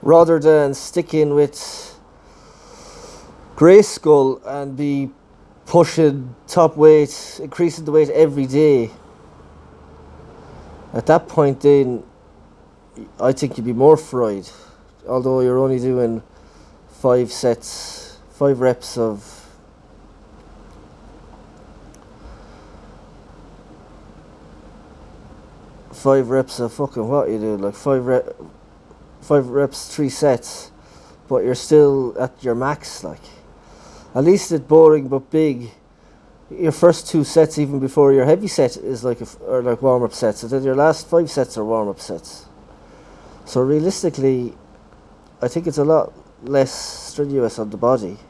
rather than sticking with grey skull and be pushing top weight, increasing the weight every day. At that point then, I think you'd be more fried, although you're only doing 5 reps of 5 reps of fucking what you do, like 5 reps, 3 sets, but you're still at your max. Like, at least it's boring but big. Your first 2 sets, even before your heavy set, is like are like warm up sets, and then your last 5 sets are warm up sets. So realistically, I think it's a lot less strenuous on the body.